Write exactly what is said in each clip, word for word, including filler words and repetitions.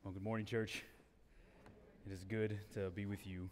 Well, good morning, church. It is good to be with you.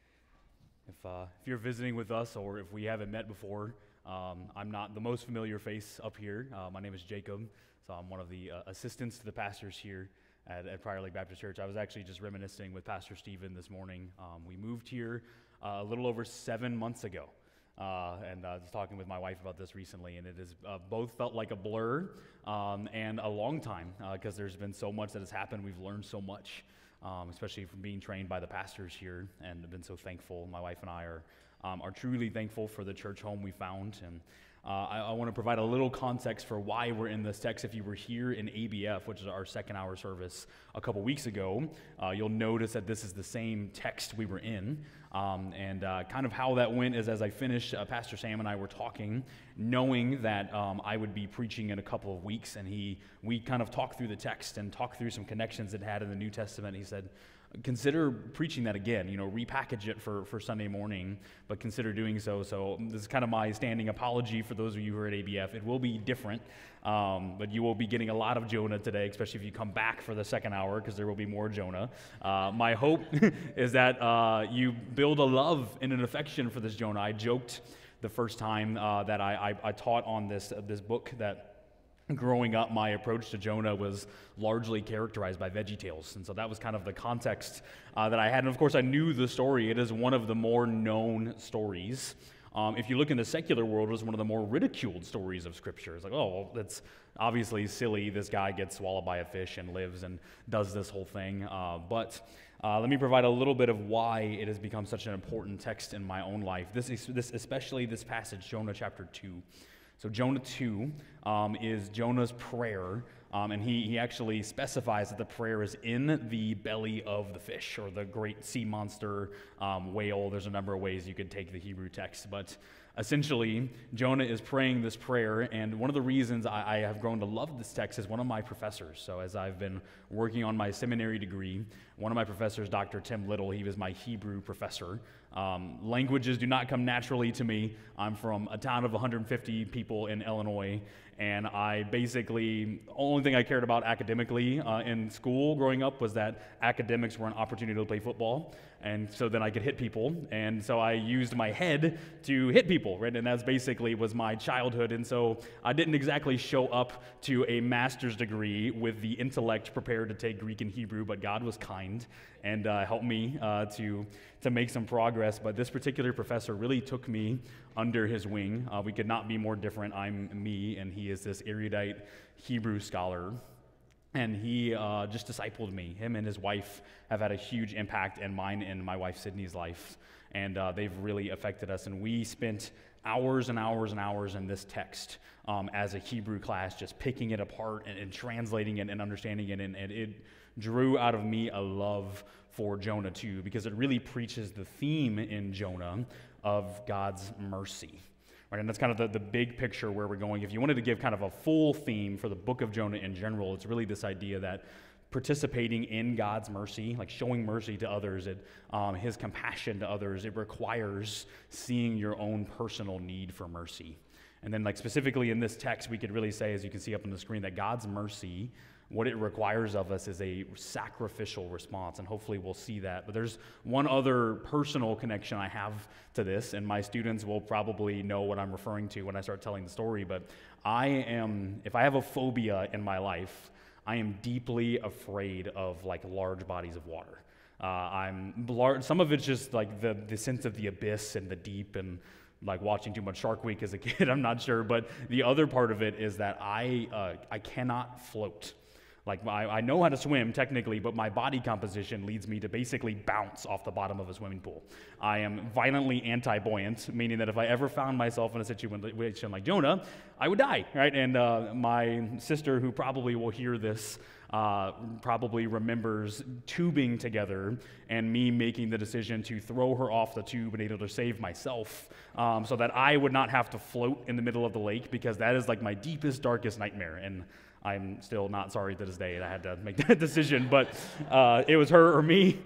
If uh, if you're visiting with us, or if we haven't met before, um, I'm not the most familiar face up here. Uh, my name is Jacob, so I'm one of the uh, assistants to the pastors here at, at Prior Lake Baptist Church. I was actually just reminiscing with Pastor Stephen this morning. Um, we moved here uh, a little over seven months ago. Uh, and I uh, was talking with my wife about this recently, and it has uh, both felt like a blur um, and a long time because uh, there's been so much that has happened. We've learned so much, um, especially from being trained by the pastors here, and I've been so thankful. My wife and I are um, are truly thankful for the church home we found. And uh, I, I want to provide a little context for why we're in this text. If you were here in A B F, which is our second hour service a couple weeks ago, uh, you'll notice that this is the same text we were in. Um, and uh, kind of how that went is, as I finished, uh, Pastor Sam and I were talking, knowing that um, I would be preaching in a couple of weeks, and he we kind of talked through the text and talked through some connections it had in the New Testament. He said, consider preaching that again, you know, repackage it for, for Sunday morning, but consider doing so. So this is kind of my standing apology for those of you who are at A B F. It will be different, um, but you will be getting a lot of Jonah today, especially if you come back for the second hour, because there will be more Jonah. Uh, my hope is that uh, you build a love and an affection for this Jonah. I joked the first time uh, that I, I, I taught on this, uh, this book that growing up, my approach to Jonah was largely characterized by VeggieTales, and so that was kind of the context uh, that I had. And of course, I knew the story. It is one of the more known stories. Um, if you look in the secular world, it was one of the more ridiculed stories of Scripture. It's like, oh, well, that's obviously silly. This guy gets swallowed by a fish and lives and does this whole thing. Uh, but uh, let me provide a little bit of why it has become such an important text in my own life. This, is, this especially this passage, Jonah chapter two. So Jonah two um, is Jonah's prayer, um, and he, he actually specifies that the prayer is in the belly of the fish, or the great sea monster, um, whale. There's a number of ways you could take the Hebrew text, but essentially, Jonah is praying this prayer, and one of the reasons I, I have grown to love this text is one of my professors. So as I've been working on my seminary degree, one of my professors, Doctor Tim Little, he was my Hebrew professor. Um, languages do not come naturally to me. I'm from a town of one hundred fifty people in Illinois, and I basically, the only thing I cared about academically uh, in school growing up was that academics were an opportunity to play football, and so then I could hit people, and so I used my head to hit people, right? And that's basically was my childhood, and so I didn't exactly show up to a master's degree with the intellect prepared to take Greek and Hebrew, but God was kind and uh, helped me uh, to, to make some progress. But this particular professor really took me under his wing. Uh, we could not be more different. I'm me, and he is this erudite Hebrew scholar. And he uh, just discipled me. Him and his wife have had a huge impact in mine and my wife Sydney's life. And uh, they've really affected us. And we spent hours and hours and hours in this text um, as a Hebrew class, just picking it apart and, and translating it and understanding it. And, and it drew out of me a love for Jonah too, because it really preaches the theme in Jonah of God's mercy. Right, and that's kind of the, the big picture where we're going. If you wanted to give kind of a full theme for the book of Jonah in general, it's really this idea that participating in God's mercy, like showing mercy to others, it, um, his compassion to others, it requires seeing your own personal need for mercy. And then like specifically in this text, we could really say, as you can see up on the screen, that God's mercy, what it requires of us is a sacrificial response, and hopefully we'll see that. But there's one other personal connection I have to this, and my students will probably know what I'm referring to when I start telling the story, but I am, if I have a phobia in my life, I am deeply afraid of like large bodies of water. Uh, I'm large, some of it's just like the, the sense of the abyss and the deep, and like watching too much Shark Week as a kid, I'm not sure, but the other part of it is that I uh, I cannot float. Like, I, I know how to swim, technically, but my body composition leads me to basically bounce off the bottom of a swimming pool. I am violently anti-buoyant, meaning that if I ever found myself in a situation like Jonah, I would die, right? And uh, my sister, who probably will hear this, uh, probably remembers tubing together and me making the decision to throw her off the tube and able to save myself um, so that I would not have to float in the middle of the lake, because that is like my deepest, darkest nightmare. And I'm still not sorry to this day that I had to make that decision, but uh, it was her or me.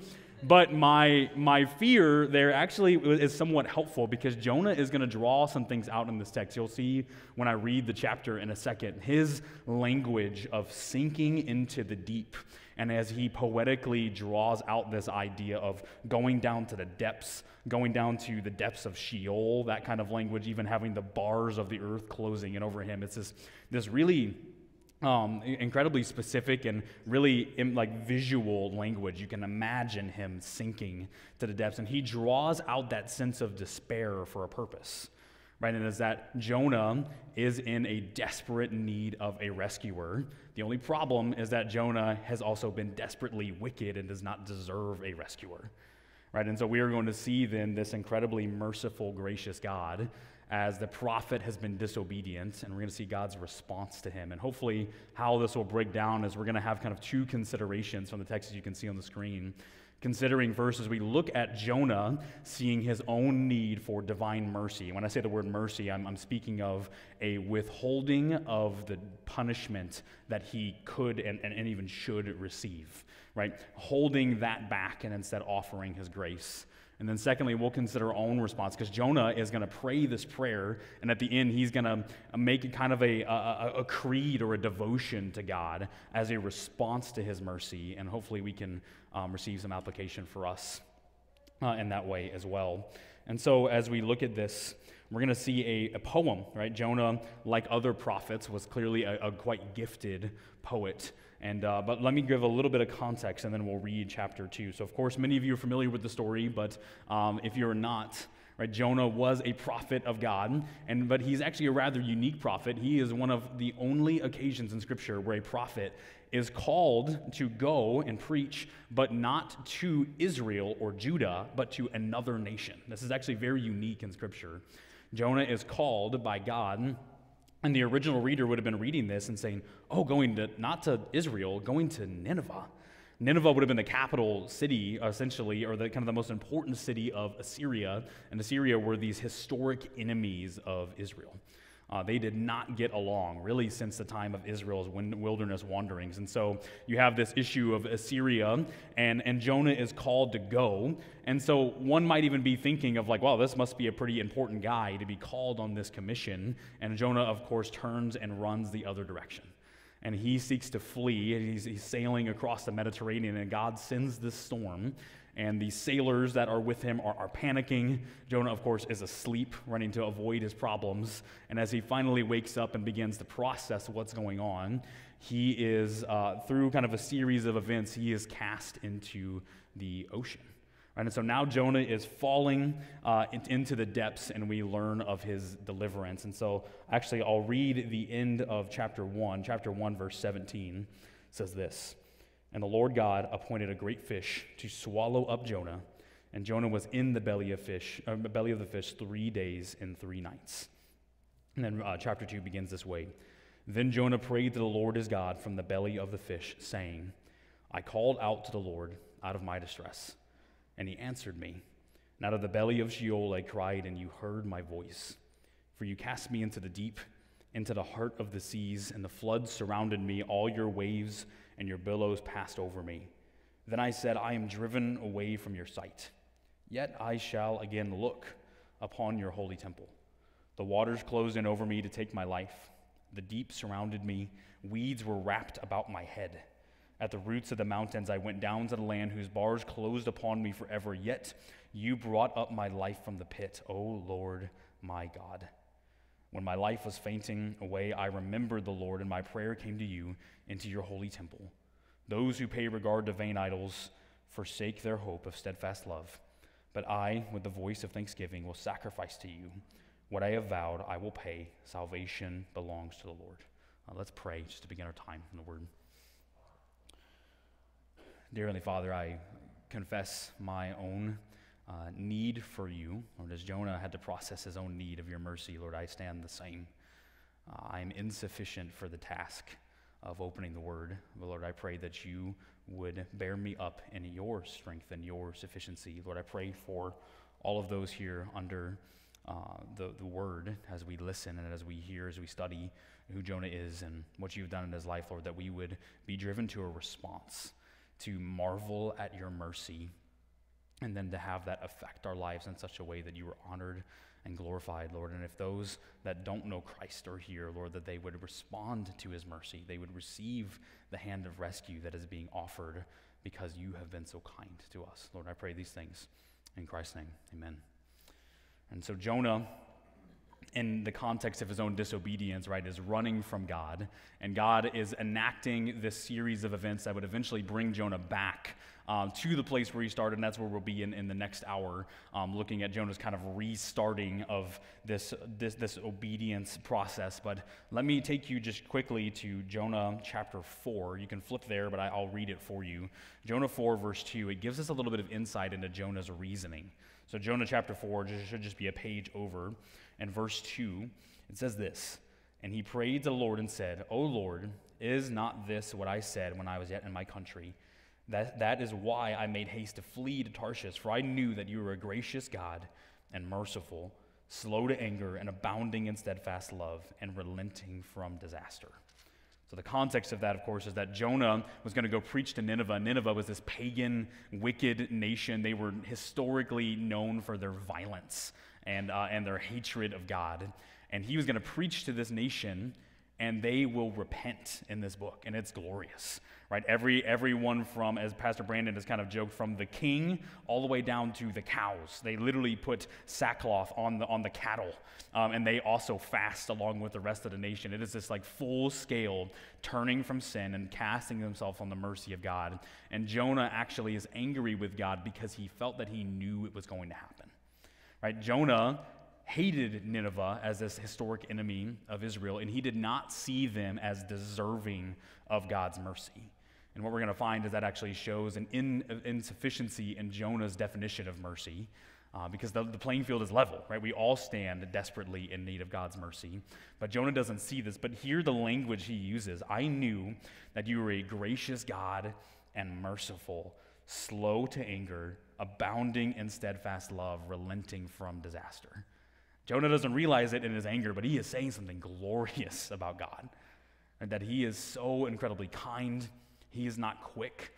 But my my fear there actually is somewhat helpful because Jonah is going to draw some things out in this text. You'll see when I read the chapter in a second, his language of sinking into the deep. And as he poetically draws out this idea of going down to the depths, going down to the depths of Sheol, that kind of language, even having the bars of the earth closing in over him. It's this, this really um, incredibly specific and really in, like visual language. You can imagine him sinking to the depths. And he draws out that sense of despair for a purpose. Right, and is that Jonah is in a desperate need of a rescuer. The only problem is that Jonah has also been desperately wicked and does not deserve a rescuer. Right, and so we are going to see then this incredibly merciful, gracious God as the prophet has been disobedient, and we're going to see God's response to him. And hopefully how this will break down is we're going to have kind of two considerations from the text as you can see on the screen. Considering first as we look at Jonah seeing his own need for divine mercy. When I say the word mercy, I'm, I'm speaking of a withholding of the punishment that he could and, and, and even should receive, right? Holding that back and instead offering his grace. And then secondly, we'll consider our own response because Jonah is going to pray this prayer, and at the end, he's going to make it kind of a, a, a creed or a devotion to God as a response to his mercy, and hopefully we can um, receive some application for us uh, in that way as well. And so as we look at this, we're going to see a, a poem, right? Jonah, like other prophets, was clearly a, a quite gifted poet. And uh, but let me give a little bit of context, and then we'll read chapter two. So, of course, many of you are familiar with the story, but um, if you're not, right, Jonah was a prophet of God, and but he's actually a rather unique prophet. He is one of the only occasions in Scripture where a prophet is called to go and preach, but not to Israel or Judah, but to another nation. This is actually very unique in Scripture. Jonah is called by God. And the original reader would have been reading this and saying, oh, going to, not to Israel, going to Nineveh. Nineveh would have been the capital city, essentially, or the kind of the most important city of Assyria. And Assyria were these historic enemies of Israel. Uh, they did not get along, really, since the time of Israel's wilderness wanderings. And so you have this issue of Assyria, and, and Jonah is called to go. And so one might even be thinking of like, well, this must be a pretty important guy to be called on this commission. And Jonah, of course, turns and runs the other direction. And he seeks to flee. He's, he's sailing across the Mediterranean, and God sends this storm. And the sailors that are with him are, are panicking. Jonah, of course, is asleep, running to avoid his problems. And as he finally wakes up and begins to process what's going on, he is, uh, through kind of a series of events, he is cast into the ocean. Right? And so now Jonah is falling uh, in, into the depths, and we learn of his deliverance. And so actually, I'll read the end of chapter one. Chapter one, verse seventeen says this. And the Lord God appointed a great fish to swallow up Jonah, and Jonah was in the belly of fish, uh, belly of the fish three days and three nights. And then uh, chapter two begins this way. Then Jonah prayed to the Lord his God from the belly of the fish, saying, I called out to the Lord out of my distress, and he answered me. And out of the belly of Sheol I cried, and you heard my voice. For you cast me into the deep, into the heart of the seas, and the floods surrounded me, all your waves and your billows passed over me. Then I said, I am driven away from your sight. Yet I shall again look upon your holy temple. The waters closed in over me to take my life. The deep surrounded me. Weeds were wrapped about my head. At the roots of the mountains I went down to the land whose bars closed upon me forever. Yet you brought up my life from the pit, O Lord my God. When my life was fainting away, I remembered the Lord, and my prayer came to you into your holy temple. Those who pay regard to vain idols forsake their hope of steadfast love. But I, with the voice of thanksgiving, will sacrifice to you. What I have vowed, I will pay. Salvation belongs to the Lord. Uh, let's pray just to begin our time in the Word. Dear Heavenly Father, I confess my own Uh, need for you. Lord, as Jonah had to process his own need of your mercy, Lord, I stand the same. Uh, I am insufficient for the task of opening the Word. But Lord, I pray that you would bear me up in your strength and your sufficiency. Lord, I pray for all of those here under uh, the, the Word as we listen and as we hear, as we study who Jonah is and what you've done in his life, Lord, that we would be driven to a response, to marvel at your mercy, and then to have that affect our lives in such a way that you are honored and glorified, Lord. And if those that don't know Christ are here, Lord, that they would respond to his mercy. They would receive the hand of rescue that is being offered because you have been so kind to us. Lord, I pray these things in Christ's name. Amen. And so Jonah, in the context of his own disobedience, right, is running from God. And God is enacting this series of events that would eventually bring Jonah back um, to the place where he started, and that's where we'll be in, in the next hour, um, looking at Jonah's kind of restarting of this, this, this obedience process. But let me take you just quickly to Jonah chapter four. You can flip there, but I, I'll read it for you. Jonah four, verse two, it gives us a little bit of insight into Jonah's reasoning. So Jonah chapter four should just be a page over. And verse two, it says this, "And he prayed to the Lord and said, O Lord, is not this what I said when I was yet in my country? That, that is why I made haste to flee to Tarshish, for I knew that you were a gracious God and merciful, slow to anger and abounding in steadfast love and relenting from disaster." So the context of that, of course, is that Jonah was going to go preach to Nineveh. Nineveh was this pagan, wicked nation. They were historically known for their violence and uh, and their hatred of God. And he was going to preach to this nation, and they will repent in this book, and it's glorious, right? Every everyone from, as Pastor Brandon has kind of joked, from the king all the way down to the cows. They literally put sackcloth on the on the cattle, um, and they also fast along with the rest of the nation. It is this like full-scale turning from sin and casting themselves on the mercy of God. And Jonah actually is angry with God because he felt that he knew it was going to happen. Right? Jonah hated Nineveh as this historic enemy of Israel, and he did not see them as deserving of God's mercy. And what we're going to find is that actually shows an in, insufficiency in Jonah's definition of mercy, uh, because the, the playing field is level, right? We all stand desperately in need of God's mercy, but Jonah doesn't see this. But hear the language he uses. "I knew that you were a gracious God and merciful, slow to anger, abounding in steadfast love, relenting from disaster." Jonah doesn't realize it in his anger, but he is saying something glorious about God, and that he is so incredibly kind. He is not quick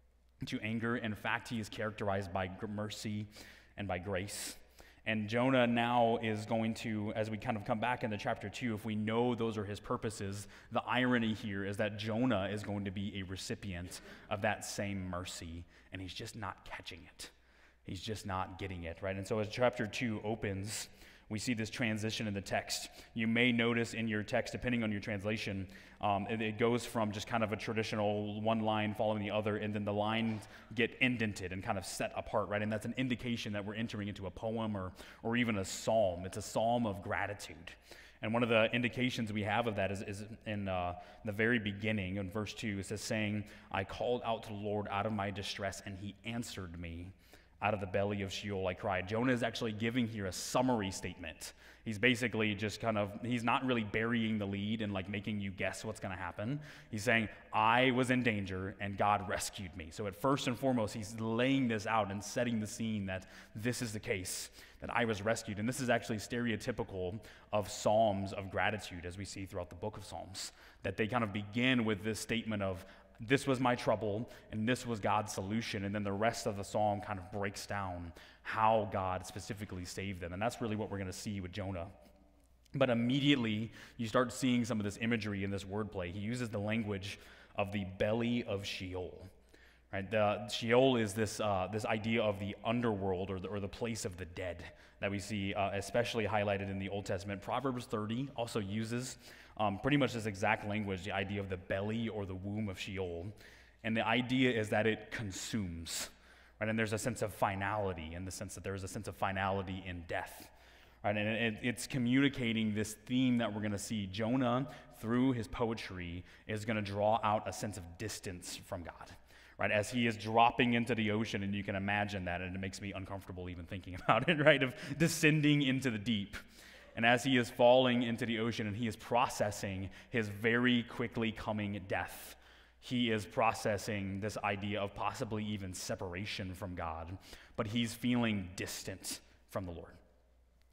to anger. In fact, he is characterized by mercy and by grace. And Jonah now is going to, as we kind of come back into chapter two, if we know those are his purposes, the irony here is that Jonah is going to be a recipient of that same mercy, and he's just not catching it. He's just not getting it, right? And so as chapter two opens, we see this transition in the text. You may notice in your text, depending on your translation, um, it, it goes from just kind of a traditional one line following the other, and then the lines get indented and kind of set apart, right? And that's an indication that we're entering into a poem or, or even a psalm. It's a psalm of gratitude. And one of the indications we have of that is, is in uh, the very beginning, in verse two, it says, saying, "I called out to the Lord out of my distress, and he answered me. Out of the belly of Sheol I cried." Jonah is actually giving here a summary statement. He's basically just kind of, he's not really burying the lead and like making you guess what's going to happen. He's saying, I was in danger and God rescued me. So at first and foremost, he's laying this out and setting the scene that this is the case, that I was rescued. And this is actually stereotypical of psalms of gratitude, as we see throughout the book of Psalms, that they kind of begin with this statement of, this was my trouble, and this was God's solution, and then the rest of the psalm kind of breaks down how God specifically saved them, and that's really what we're going to see with Jonah. But immediately, you start seeing some of this imagery in this wordplay. He uses the language of the belly of Sheol. Right? The, Sheol is this uh, this idea of the underworld or the, or the place of the dead that we see uh, especially highlighted in the Old Testament. Proverbs thirty also uses um, pretty much this exact language, the idea of the belly or the womb of Sheol. And the idea is that it consumes, right? And there's a sense of finality in the sense that there is a sense of finality in death. Right? And it, it's communicating this theme that we're going to see. Jonah, through his poetry, is going to draw out a sense of distance from God. Right, as he is dropping into the ocean, and you can imagine that, and it makes me uncomfortable even thinking about it, right, of descending into the deep. And as he is falling into the ocean and he is processing his very quickly coming death, he is processing this idea of possibly even separation from God, but he's feeling distant from the Lord.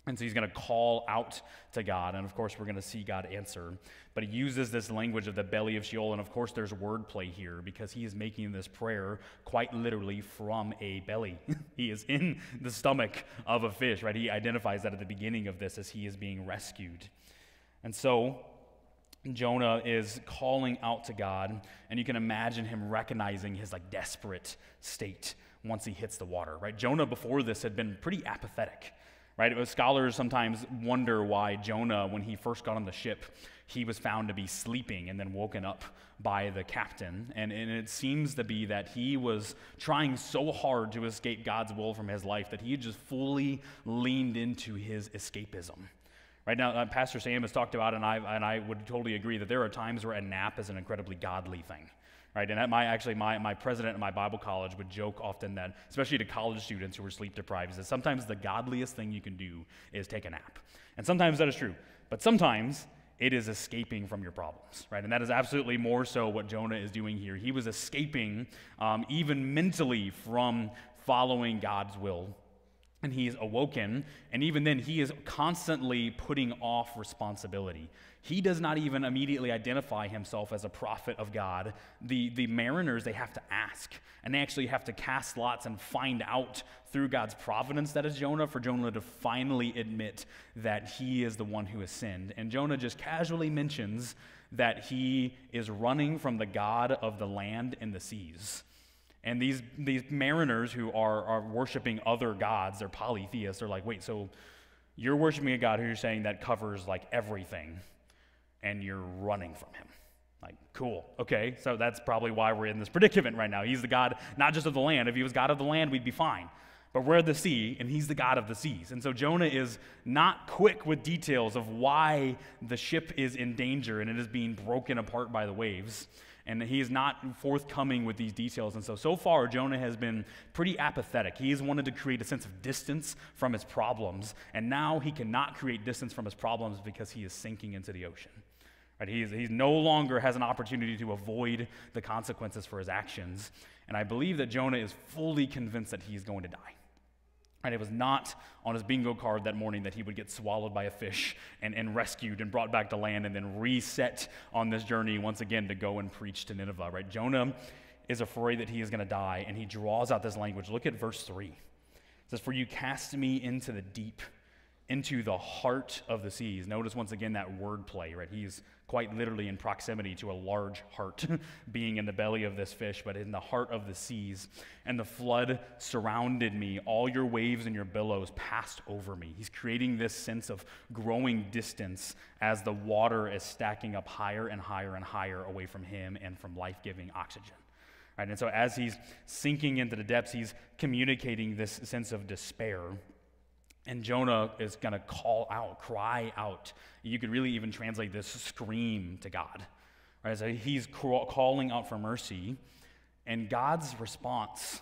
And so he's going to call out to God, and of course we're going to see God answer. But he uses this language of the belly of Sheol, and of course there's wordplay here because he is making this prayer quite literally from a belly. He is in the stomach of a fish, right? He identifies that at the beginning of this as he is being rescued. And so Jonah is calling out to God, and you can imagine him recognizing his like desperate state once he hits the water, right? Jonah before this had been pretty apathetic. Right? It was, scholars sometimes wonder why Jonah, when he first got on the ship, he was found to be sleeping and then woken up by the captain. And, and it seems to be that he was trying so hard to escape God's will from his life that he just fully leaned into his escapism. Right now, uh, Pastor Sam has talked about, and I, and I would totally agree, that there are times where a nap is an incredibly godly thing. Right, and at my actually my, my president at my Bible college would joke often that, especially to college students who are sleep deprived, is that sometimes the godliest thing you can do is take a nap. And sometimes that is true, but sometimes it is escaping from your problems, right? And that is absolutely more so what Jonah is doing here. He was escaping um, even mentally from following God's will. And he is awoken, and even then he is constantly putting off responsibility. He does not even immediately identify himself as a prophet of God. The, the mariners, they have to ask, and they actually have to cast lots and find out through God's providence that is Jonah, for Jonah to finally admit that he is the one who has sinned. And Jonah just casually mentions that he is running from the God of the land and the seas. And these these mariners who are, are worshiping other gods, they're polytheists, they're like, wait, so you're worshiping a God who you're saying that covers like everything, and you're running from him. Like, cool, okay, so that's probably why we're in this predicament right now. He's the God not just of the land. If he was God of the land, we'd be fine. But we're the sea, and he's the God of the seas. And so Jonah is not quick with details of why the ship is in danger and it is being broken apart by the waves. And he is not forthcoming with these details. And so, so far, Jonah has been pretty apathetic. He has wanted to create a sense of distance from his problems. And now he cannot create distance from his problems because he is sinking into the ocean. Right? He, is, he no longer has an opportunity to avoid the consequences for his actions. And I believe that Jonah is fully convinced that he's going to die. And it was not on his bingo card that morning that he would get swallowed by a fish and, and rescued and brought back to land and then reset on this journey once again to go and preach to Nineveh, right? Jonah is afraid that he is going to die, and he draws out this language. Look at verse three. It says, "For you cast me into the deep, into the heart of the seas." Notice once again that word play, right? He's quite literally in proximity to a large heart being in the belly of this fish, but in the heart of the seas. "And the flood surrounded me. All your waves and your billows passed over me." He's creating this sense of growing distance as the water is stacking up higher and higher and higher away from him and from life-giving oxygen. Right? And so as he's sinking into the depths, he's communicating this sense of despair. And Jonah is going to call out, cry out. You could really even translate this scream to God. Right? So he's calling out for mercy, and God's response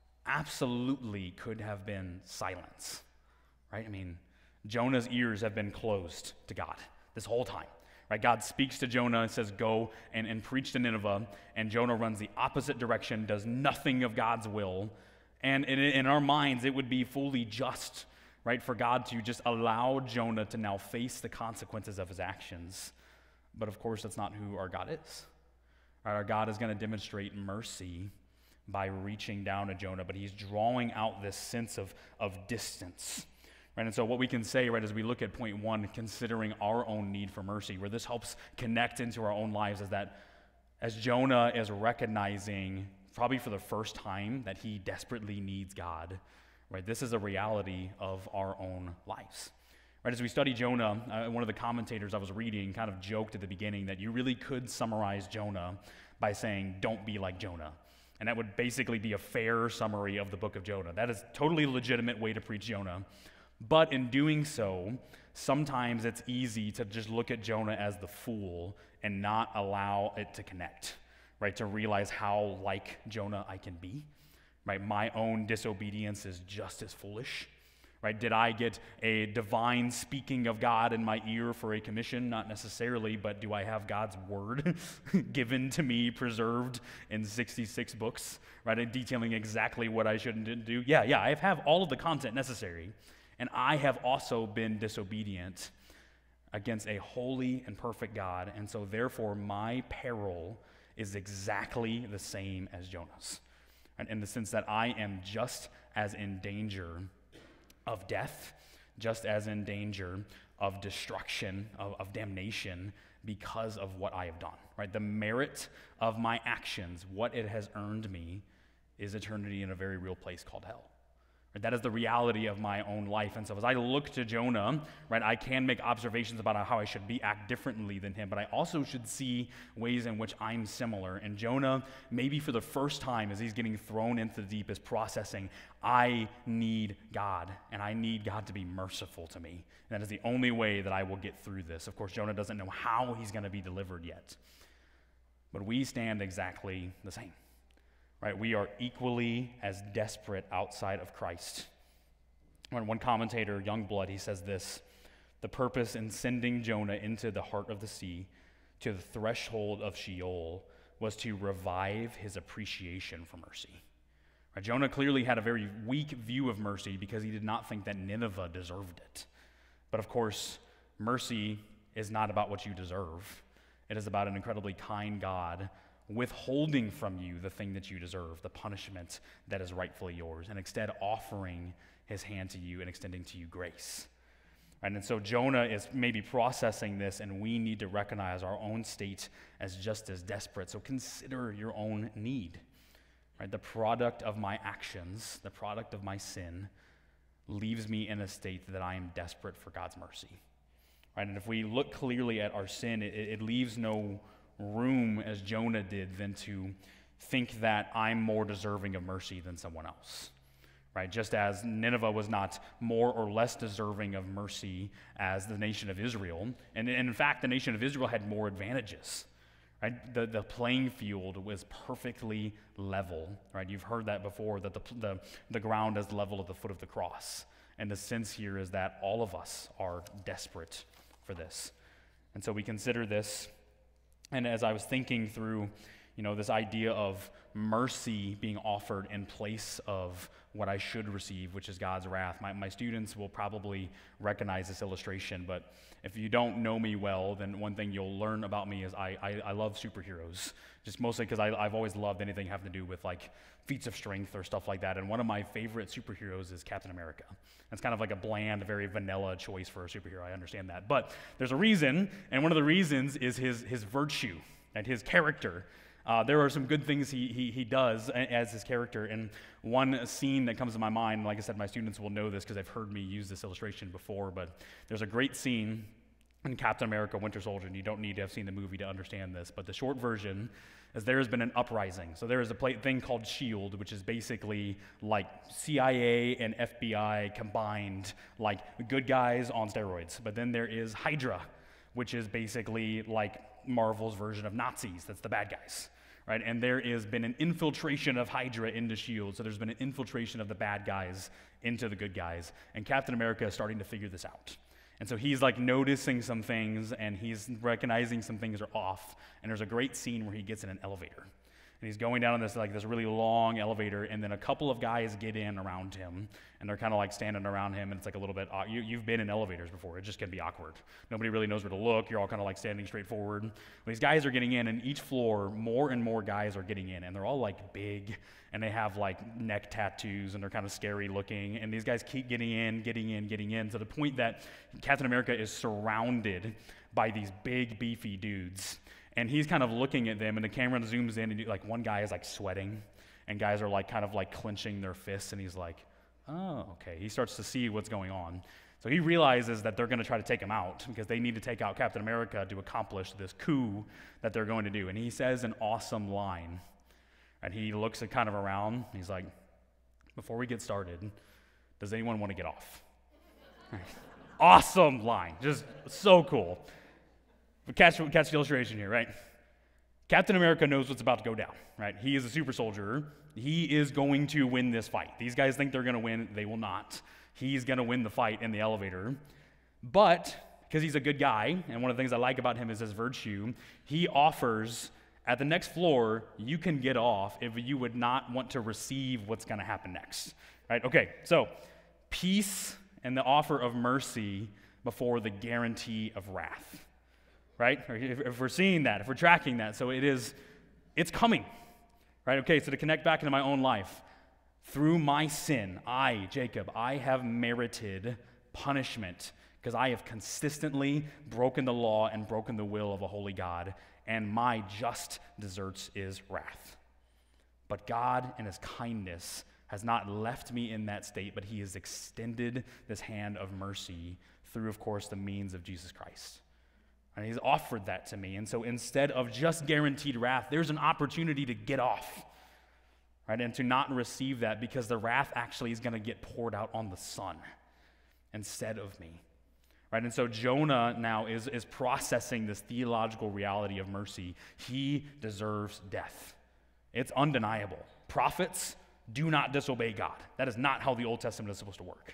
absolutely could have been silence. Right? I mean, Jonah's ears have been closed to God this whole time. Right? God speaks to Jonah and says, go and, and preach to Nineveh, and Jonah runs the opposite direction, does nothing of God's will. And in, in our minds, it would be fully just, right, for God to just allow Jonah to now face the consequences of his actions. But of course, that's not who our God is. Right, our God is going to demonstrate mercy by reaching down to Jonah, but he's drawing out this sense of, of distance. Right, and so what we can say, right, as we look at point one, considering our own need for mercy, where this helps connect into our own lives, is that as Jonah is recognizing, probably for the first time, that he desperately needs God, right, this is a reality of our own lives. Right, as we study Jonah, uh, one of the commentators I was reading kind of joked at the beginning that you really could summarize Jonah by saying, don't be like Jonah. And that would basically be a fair summary of the book of Jonah. That is a totally legitimate way to preach Jonah. But in doing so, sometimes it's easy to just look at Jonah as the fool and not allow it to connect, right, to realize how like Jonah I can be. Right, my own disobedience is just as foolish. Right, did I get a divine speaking of God in my ear for a commission? Not necessarily, but do I have God's word given to me, preserved in sixty-six books, right, detailing exactly what I shouldn't do? Yeah, yeah, I have all of the content necessary. and I have also been disobedient against a holy and perfect God, and so therefore my peril is exactly the same as Jonah's. And in the sense that I am just as in danger of death, just as in danger of destruction, of, of damnation, because of what I have done, right? The merit of my actions, what it has earned me, is eternity in a very real place called hell. Right? That is the reality of my own life. And so as I look to Jonah, right, I can make observations about how I should be, act differently than him, but I also should see ways in which I'm similar. And Jonah, maybe for the first time as he's getting thrown into the deep, is processing, I need God, and I need God to be merciful to me. And that is the only way that I will get through this. Of course, Jonah doesn't know how he's going to be delivered yet. But we stand exactly the same. Right, we are equally as desperate outside of Christ. When one commentator, Youngblood, he says this: the purpose in sending Jonah into the heart of the sea, to the threshold of Sheol, was to revive his appreciation for mercy. Right, Jonah clearly had a very weak view of mercy because he did not think that Nineveh deserved it. But of course, mercy is not about what you deserve. It is about an incredibly kind God withholding from you the thing that you deserve, the punishment that is rightfully yours, and instead offering his hand to you and extending to you grace. Right? And so Jonah is maybe processing this, and we need to recognize our own state as just as desperate. So consider your own need. Right? The product of my actions, the product of my sin, leaves me in a state that I am desperate for God's mercy. Right? And if we look clearly at our sin, it, it leaves no room, as Jonah did, than to think that I'm more deserving of mercy than someone else. Right? Just as Nineveh was not more or less deserving of mercy as the nation of Israel, and, and in fact, the nation of Israel had more advantages. Right? The, the playing field was perfectly level. Right? You've heard that before, that the, the, the ground is level at the foot of the cross. And the sense here is that all of us are desperate for this. And so we consider this. And as I was thinking through, you know, this idea of mercy being offered in place of what I should receive, which is God's wrath, my, my students will probably recognize this illustration, but if you don't know me well, then one thing you'll learn about me is I, I, I love superheroes, just mostly because I've always loved anything having to do with like feats of strength or stuff like that, and one of my favorite superheroes is Captain America. It's kind of like a bland, very vanilla choice for a superhero, I understand that, but there's a reason, and one of the reasons is his, his virtue and his character. Uh, there are some good things he, he he does as his character, and one scene that comes to my mind, like I said, my students will know this because they've heard me use this illustration before, but there's a great scene in Captain America Winter Soldier, and you don't need to have seen the movie to understand this, but the short version is there has been an uprising. So there is a pla- thing called SHIELD, which is basically like C I A and F B I combined, like good guys on steroids. But then there is Hydra, which is basically like Marvel's version of Nazis. That's the bad guys. Right? And there has been an infiltration of Hydra into SHIELD, so there's been an infiltration of the bad guys into the good guys, and Captain America is starting to figure this out. And so he's like noticing some things, and he's recognizing some things are off, and there's a great scene where he gets in an elevator. And he's going down this like this really long elevator, and then a couple of guys get in around him, and they're kind of like standing around him, and it's like a little bit, uh, you, you've been in elevators before, it just can be awkward. Nobody really knows where to look, you're all kind of like standing straight forward. Well, these guys are getting in, and each floor, more and more guys are getting in, and they're all like big, and they have like neck tattoos, and they're kind of scary looking, and these guys keep getting in, getting in, getting in, to the point that Captain America is surrounded by these big, beefy dudes. And he's kind of looking at them, and the camera zooms in, and like one guy is like sweating, and guys are like kind of like clenching their fists, and he's like, oh, okay. He starts to see what's going on. So he realizes that they're going to try to take him out because they need to take out Captain America to accomplish this coup that they're going to do. And he says an awesome line. And he looks at kind of around, and he's like, before we get started, does anyone want to get off? Awesome line. Just so cool. But catch, catch the illustration here, right? Captain America knows what's about to go down, right? He is a super soldier. He is going to win this fight. These guys think they're going to win. They will not. He's going to win the fight in the elevator. But because he's a good guy, and one of the things I like about him is his virtue, he offers, at the next floor, you can get off if you would not want to receive what's going to happen next, right? Okay, so peace and the offer of mercy before the guarantee of wrath, right? If, if we're seeing that, if we're tracking that, so it is, it's coming, right? Okay, so to connect back into my own life, through my sin, I, Jacob, I have merited punishment because I have consistently broken the law and broken the will of a holy God, and my just deserts is wrath. But God, in his kindness, has not left me in that state, but he has extended this hand of mercy through, of course, the means of Jesus Christ. And he's offered that to me. And so instead of just guaranteed wrath, there's an opportunity to get off, right? And to not receive that, because the wrath actually is going to get poured out on the Son instead of me. Right, and so Jonah now is, is processing this theological reality of mercy. He deserves death. It's undeniable. Prophets do not disobey God. That is not how the Old Testament is supposed to work.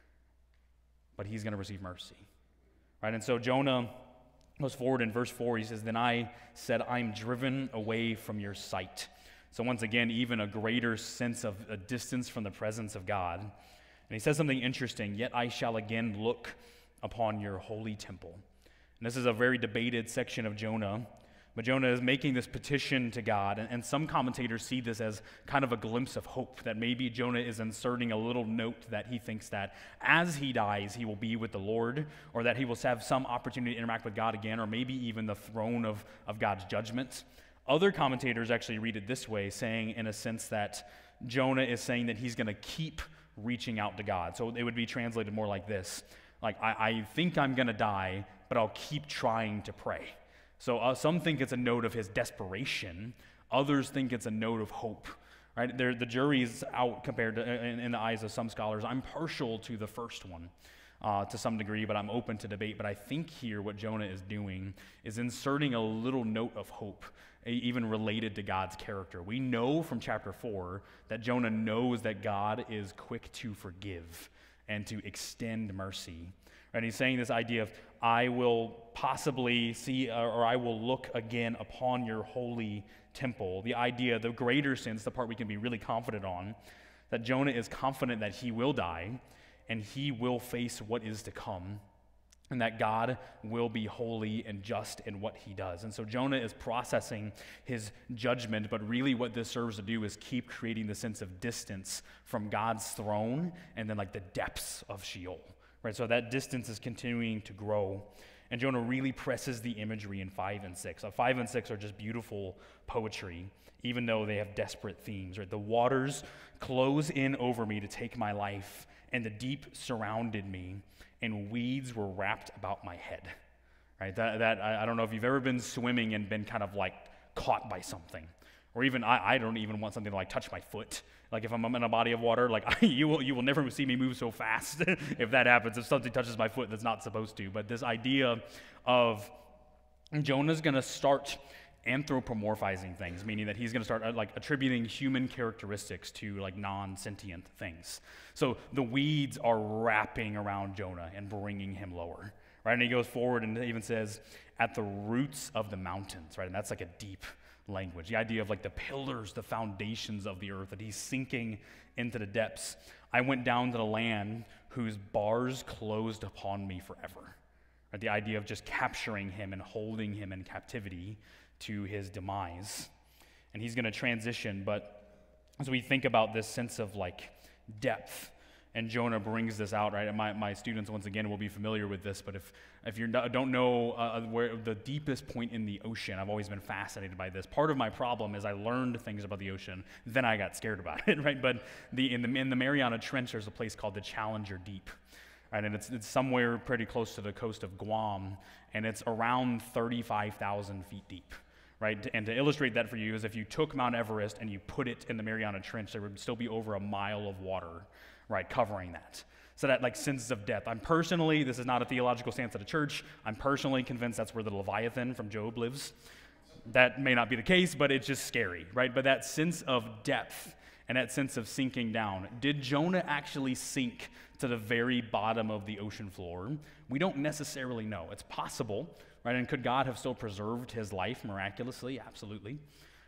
But he's going to receive mercy. Right, and so Jonah goes forward in verse four. He says, "Then I said, I'm driven away from your sight." So once again, even a greater sense of a distance from the presence of God. And he says something interesting, "Yet I shall again look upon your holy temple." And this is a very debated section of Jonah, but Jonah is making this petition to God, and, and some commentators see this as kind of a glimpse of hope, that maybe Jonah is inserting a little note that he thinks that as he dies, he will be with the Lord, or that he will have some opportunity to interact with God again, or maybe even the throne of, of God's judgment. Other commentators actually read it this way, saying in a sense that Jonah is saying that he's going to keep reaching out to God. So it would be translated more like this. Like, I, I think I'm going to die, but I'll keep trying to pray. So uh, some think it's a note of his desperation. Others think it's a note of hope. Right? They're, the jury's out compared to, in, in the eyes of some scholars. I'm partial to the first one uh, to some degree, but I'm open to debate. But I think here what Jonah is doing is inserting a little note of hope, even related to God's character. We know from chapter four that Jonah knows that God is quick to forgive and to extend mercy. And he's saying this idea of, I will possibly see, or I will look again upon your holy temple. The idea, the greater sense, the part we can be really confident on, that Jonah is confident that he will die and he will face what is to come, and that God will be holy and just in what he does. And so Jonah is processing his judgment, but really what this serves to do is keep creating the sense of distance from God's throne and then like the depths of Sheol, right? So that distance is continuing to grow. And Jonah really presses the imagery in five and six. So five and six are just beautiful poetry, even though they have desperate themes, right? The waters close in over me to take my life, and the deep surrounded me, and weeds were wrapped about my head, right? That, that I, I don't know if you've ever been swimming and been kind of like caught by something, or even I, I don't even want something to like touch my foot. Like if I'm in a body of water, like I, you will you will never see me move so fast if that happens, if something touches my foot that's not supposed to. But this idea of Jonah's going to start anthropomorphizing things, meaning that he's going to start uh, like attributing human characteristics to like non-sentient things. So the weeds are wrapping around Jonah and bringing him lower, right? And he goes forward and even says, at the roots of the mountains, right? And that's like a deep language. The idea of like the pillars, the foundations of the earth, that he's sinking into the depths. I went down to the land whose bars closed upon me forever. Right? The idea of just capturing him and holding him in captivity to his demise. And he's going to transition, but as we think about this sense of like depth, and Jonah brings this out, right? And my, my students, once again, will be familiar with this, but if, if you don't know uh, where the deepest point in the ocean, I've always been fascinated by this. Part of my problem is I learned things about the ocean, then I got scared about it, right? But the, in, the, in the Mariana Trench, there's a place called the Challenger Deep, right? And it's, it's somewhere pretty close to the coast of Guam, and it's around thirty-five thousand feet deep. Right? And to illustrate that for you is if you took Mount Everest and you put it in the Mariana Trench, there would still be over a mile of water, right, covering that. So that like sense of depth. I'm personally, this is not a theological stance of the church, I'm personally convinced that's where the Leviathan from Job lives. That may not be the case, but it's just scary, right? But that sense of depth and that sense of sinking down. Did Jonah actually sink to the very bottom of the ocean floor? We don't necessarily know. It's possible. Right, and could God have still preserved his life miraculously? Absolutely.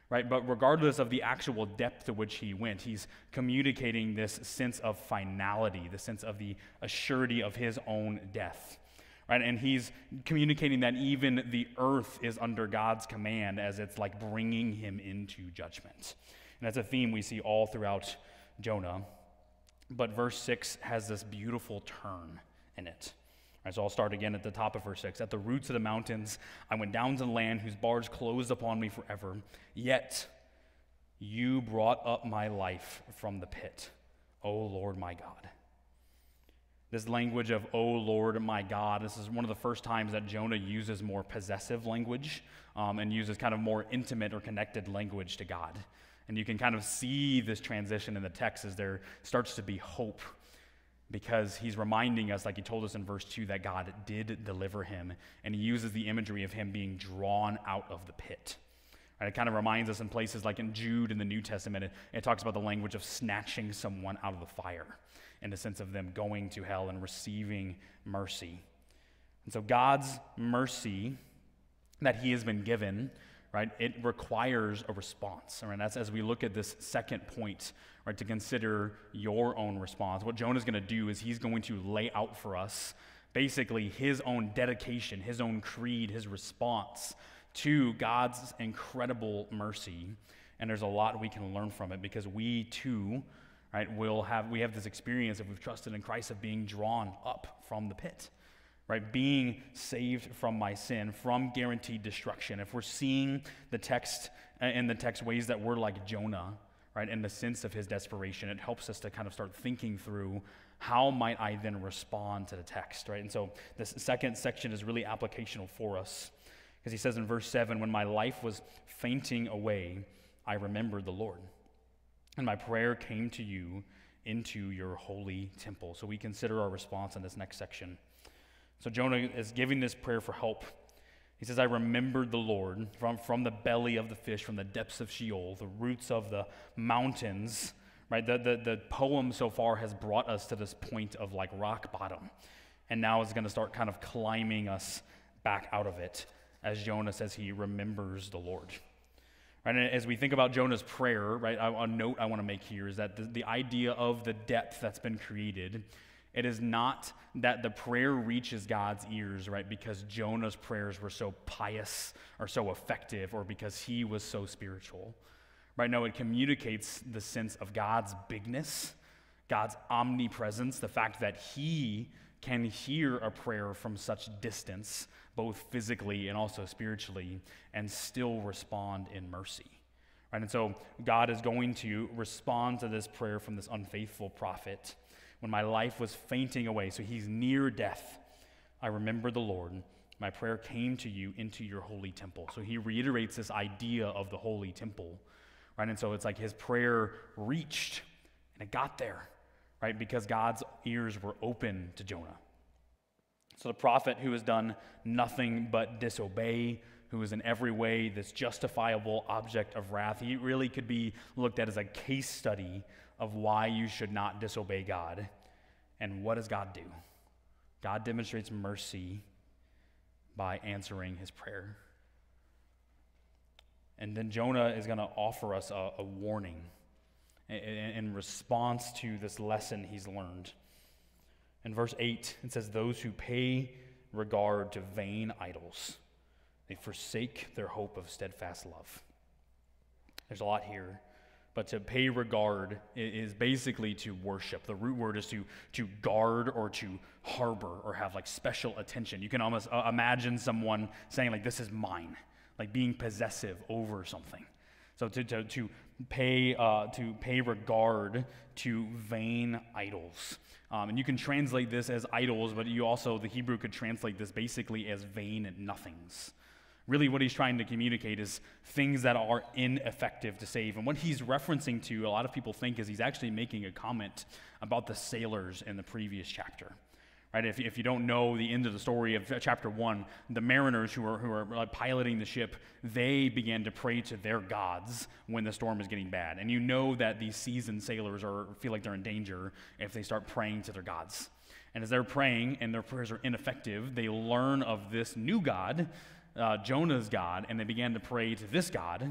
right? But regardless of the actual depth to which he went, he's communicating this sense of finality, the sense of the assurity of his own death, right? And he's communicating that even the earth is under God's command as it's like bringing him into judgment. And that's a theme we see all throughout Jonah. But verse six has this beautiful turn in it. All right, so I'll start again at the top of verse six. At the roots of the mountains, I went down to the land whose bars closed upon me forever. Yet you brought up my life from the pit, O Lord my God. This language of, O Lord my God, this is one of the first times that Jonah uses more possessive language um, and uses kind of more intimate or connected language to God. And you can kind of see this transition in the text as there starts to be hope, because he's reminding us, like he told us in verse two, that God did deliver him, and he uses the imagery of him being drawn out of the pit. Right, it kind of reminds us in places like in Jude in the New Testament, it, it talks about the language of snatching someone out of the fire, in the sense of them going to hell and receiving mercy. And so God's mercy that he has been given, right, it requires a response. And that's as we look at this second point, right, to consider your own response. What Jonah's going to do is he's going to lay out for us basically his own dedication, his own creed, his response to God's incredible mercy. And there's a lot we can learn from it, because we too, right, will have we have this experience, if we've trusted in Christ, of being drawn up from the pit. Right, being saved from my sin, from guaranteed destruction. If we're seeing the text in the text ways that we're like Jonah, right, in the sense of his desperation, it helps us to kind of start thinking through, how might I then respond to the text, right? And so this second section is really applicational for us, because he says in verse seven, when my life was fainting away, I remembered the Lord, and my prayer came to you into your holy temple. So we consider our response in this next section. So Jonah is giving this prayer for help. He says, I remembered the Lord from, from the belly of the fish, from the depths of Sheol, the roots of the mountains, right? The, the, the poem so far has brought us to this point of like rock bottom. And now it's going to start kind of climbing us back out of it, as Jonah says he remembers the Lord. Right? And as we think about Jonah's prayer, right, I, a note I want to make here is that the, the idea of the depth that's been created, it is not that the prayer reaches God's ears, right, because Jonah's prayers were so pious or so effective, or because he was so spiritual. Right? No, it communicates the sense of God's bigness, God's omnipresence, the fact that he can hear a prayer from such distance, both physically and also spiritually, and still respond in mercy. Right? And so God is going to respond to this prayer from this unfaithful prophet. When my life was fainting away, so he's near death, I remembered the Lord. My prayer came to you into your holy temple. So he reiterates this idea of the holy temple, right? And so it's like his prayer reached, and it got there, right? Because God's ears were open to Jonah. So the prophet who has done nothing but disobey, who is in every way this justifiable object of wrath, he really could be looked at as a case study of why you should not disobey God. And what does God do? God demonstrates mercy by answering his prayer. And then Jonah is going to offer us a, a warning in, in response to this lesson he's learned. In verse eight, it says, those who pay regard to vain idols, they forsake their hope of steadfast love. There's a lot here. But to pay regard is basically to worship. The root word is to, to guard or to harbor or have like special attention. You can almost uh, imagine someone saying like, this is mine, like being possessive over something. So to, to, to, pay, uh, to pay regard to vain idols. Um, and you can translate this as idols, but you also, the Hebrew could translate this basically as vain nothings. Really what he's trying to communicate is things that are ineffective to save. And what he's referencing to, a lot of people think, is he's actually making a comment about the sailors in the previous chapter. Right? If, if you don't know the end of the story of chapter one, the mariners who are, who are like piloting the ship, they began to pray to their gods when the storm is getting bad. And you know that these seasoned sailors are feel like they're in danger if they start praying to their gods. And as they're praying and their prayers are ineffective, they learn of this new God, Uh, Jonah's God, and they began to pray to this God,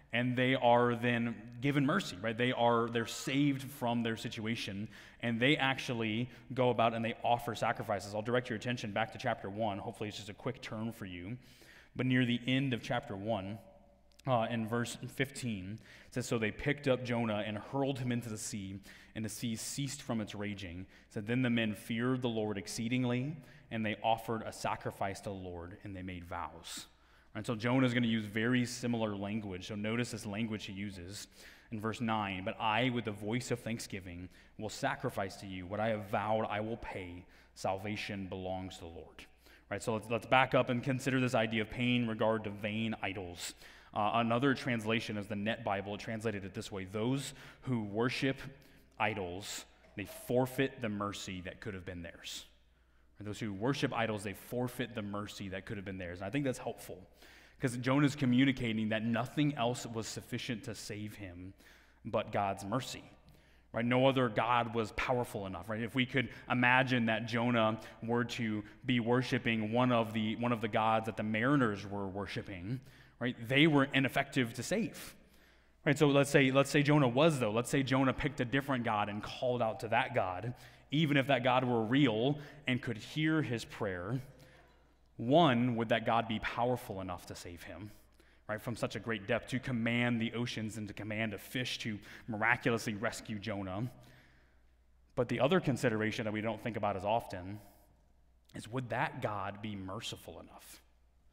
and they are then given mercy, right? They are, they're saved from their situation, and they actually go about and they offer sacrifices. I'll direct your attention back to chapter one. Hopefully it's just a quick turn for you. But near the end of chapter one, uh, in verse fifteen, it says, "So they picked up Jonah and hurled him into the sea, and the sea ceased from its raging. It said, then the men feared the Lord exceedingly, and they offered a sacrifice to the Lord, and they made vows." And so Jonah is going to use very similar language. So notice this language he uses in verse nine. "But I, with the voice of thanksgiving, will sacrifice to you. What I have vowed, I will pay. Salvation belongs to the Lord." Right, so let's, let's back up and consider this idea of paying regard to vain idols. Uh, another translation is the Net Bible. It translated it this way: "Those who worship idols, they forfeit the mercy that could have been theirs." And those who worship idols, they forfeit the mercy that could have been theirs. And I think that's helpful, because Jonah's communicating that nothing else was sufficient to save him but God's mercy. Right? No other God was powerful enough. Right? If we could imagine that Jonah were to be worshiping one of the one of the gods that the mariners were worshiping, right? They were ineffective to save. Right? So let's say let's say Jonah was though. Let's say Jonah picked a different God and called out to that God, even if that God were real and could hear his prayer. One, would that God be powerful enough to save him? Right, from such a great depth, to command the oceans and to command a fish to miraculously rescue Jonah. But the other consideration that we don't think about as often is, would that God be merciful enough?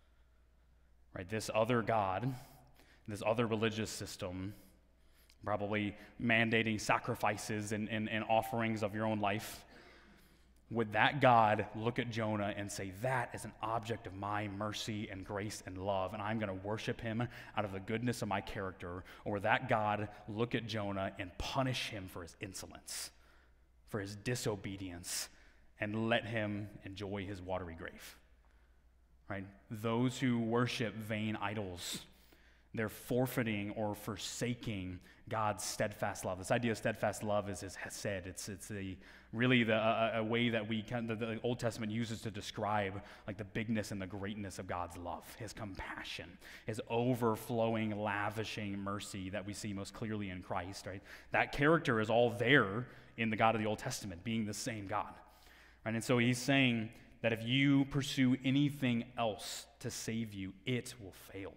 Right, this other God, this other religious system, probably mandating sacrifices and, and, and offerings of your own life, would that God look at Jonah and say, that is an object of my mercy and grace and love, and I'm going to worship him out of the goodness of my character? Or would that God look at Jonah and punish him for his insolence, for his disobedience, and let him enjoy his watery grave? Right? Those who worship vain idols, they're forfeiting or forsaking God's steadfast love. This idea of steadfast love is his hesed. It's it's a really the a, a way that we can, the, the Old Testament uses to describe like the bigness and the greatness of God's love, his compassion, his overflowing, lavishing mercy that we see most clearly in Christ. Right? That character is all there in the God of the Old Testament, being the same God. Right? And so he's saying that if you pursue anything else to save you, it will fail.